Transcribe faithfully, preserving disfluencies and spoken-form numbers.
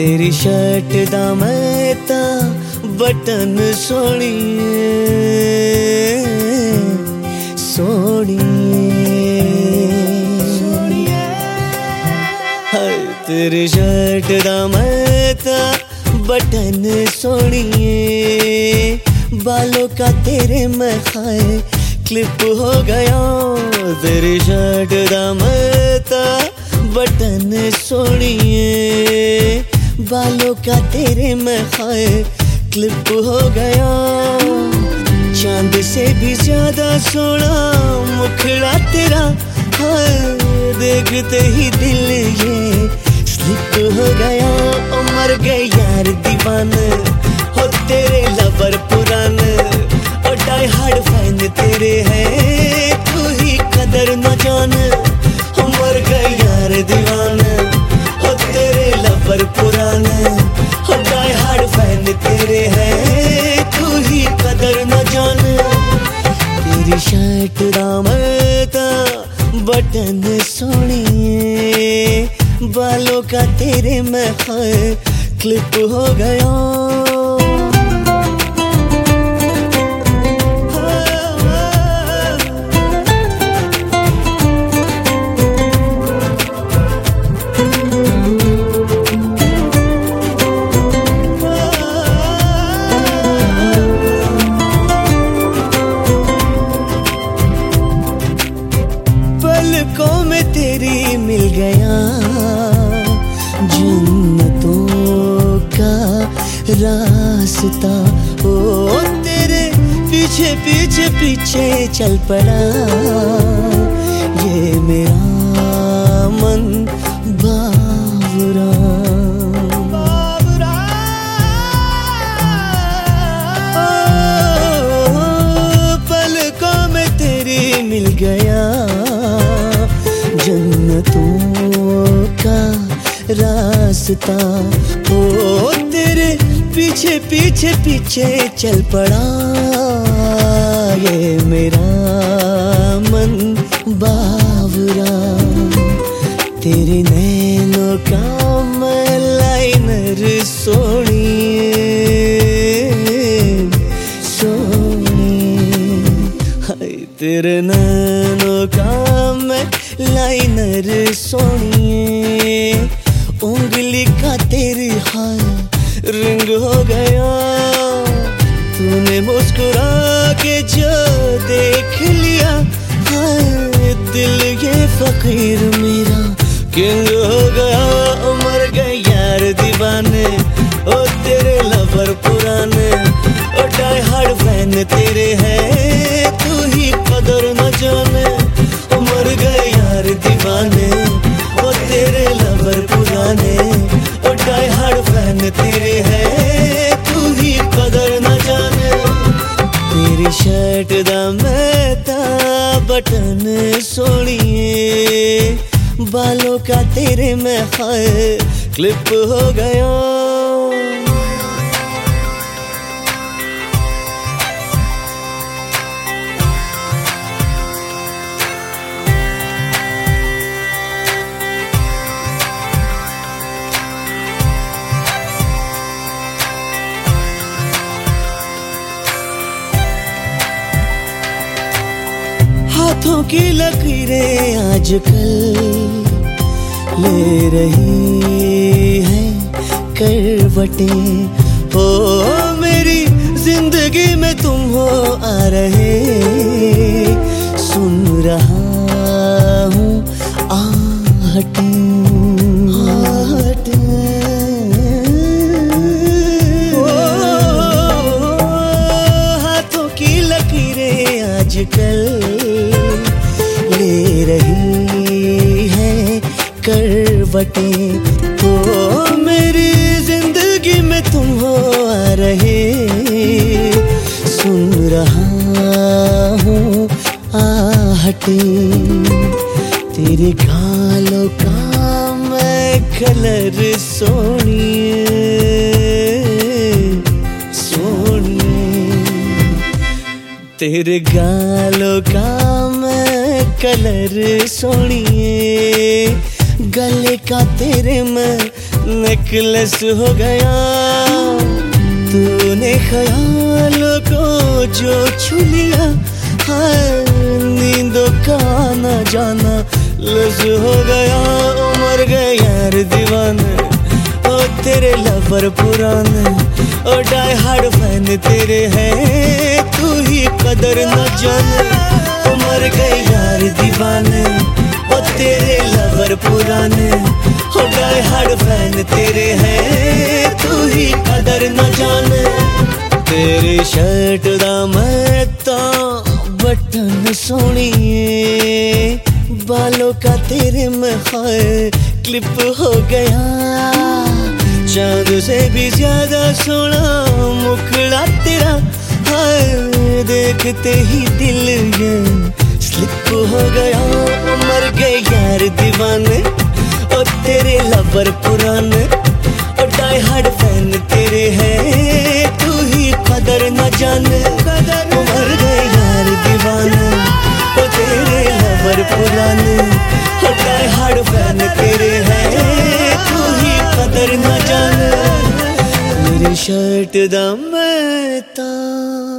तेरी शर्ट दा मैं तां बटन सोहणीए सोहणीए हाय तेरी शर्ट दा मैं तां बटन सोहणीए बालों का तेरे मैं खाए क्लिप हो गया तेरी शर्ट दा मैं तां बटन सोहणीए बालों का तेरे मैं खाए क्लिप हो गया चांद से भी ज्यादा सोना मुखड़ा तेरा हाय देखते ही दिल ये स्लिप हो गया ओ मर गए यार दीवाने हो तेरे लवर पुराने ओ डाई हार्ड फैन तेरे है तू ही कदर न जाने हो मर गए यार दीवाने हो तेरे लवर पुराने हो डाई हार्ड फैन तेरे है तू ही कदर न जाने तेरी शर्ट दा मैं तां बटन सोहणीए बालों का तेरे मैं खाए क्लिप हो गया पलकों में तेरी मिल गया जन्नतों का रास्ता ओ तेरे पीछे पीछे पीछे चल पड़ा ये मेरा मन बावरा ओ, पलकों में तेरी मिल गया जन्नतों का रास्ता ओ तेरे पीछे पीछे पीछे चल पड़ा ये मेरा मन बावरा तेरे नैनों का मैं लाइनर सोहणीए सोहणीए हाय तेरे नैनों का मैं लाइनर सोहणीए उंगली का तेरी हाय रिंग हो गया तूने मुस्कुरा के जो देख लिया हाय दिल ये फकीर मेरा किंग हो गया मर गए यार दीवाने ओ तेरे लवर पुराने ओ डाई हार्ड फैन तेरे है तू ही कदर न जाने मर गए यार दीवाने ओ तेरे लवर पुराने ओ डाई हार्ड फैन तेरे है तू ही कदर न जाने तेरी शर्ट दा मैं तां बटन सोहणीए बालों का तेरे मैं खाए क्लिप हो गया हाथों की लकीरें आजकल ले रही है करवटें हो मेरी जिंदगी में तुम हो आ रहे सुन रहा हूँ आहटें आहटें हाथों की लकीरें आजकल ले रही है करवटें तो मेरी जिंदगी में तुम हो आ रहे सुन रहा हूँ आहटें तेरे गालों का मैं कलर सोहणीए सोहणीए तेरे गालों का मैं कलर सोहणीए गले का तेरे मैं नेकलेस हो गया तूने ख्यालों को जो छू लिया। हाँ, नींदों का आना जाना लज हो गया। मर गए यार दीवाने ओ तेरे लवर पुराने, ओ डाई हार्ड फैन तेरे हैं तू ही कदर न जाने। ओ मर गए यार दीवाने ओ तेरे लवर पुराने, ओ डाई हार्ड फैन तेरे हैं तू ही कदर न जाने। तेरी शर्ट दा मैं तां बटन सोहणिए, बालों का तेरे में हाय क्लिप हो गया। चांद से भी ज्यादा सोना मुखड़ा तेरा, हाय देखते ही दिल ये स्लिप हो गया। मर गए यार दीवाने ओ तेरे लवर पुराने, ओ डाई हार्ड फैन तेरे हैं तू ही कदर न जाने। मर गए यार दीवाने ओ तेरे लवर पुराने, ओ डाई हार्ड फैन तेरे हैं तू ही कदर न जाने। मेरी शर्ट दा मैं तां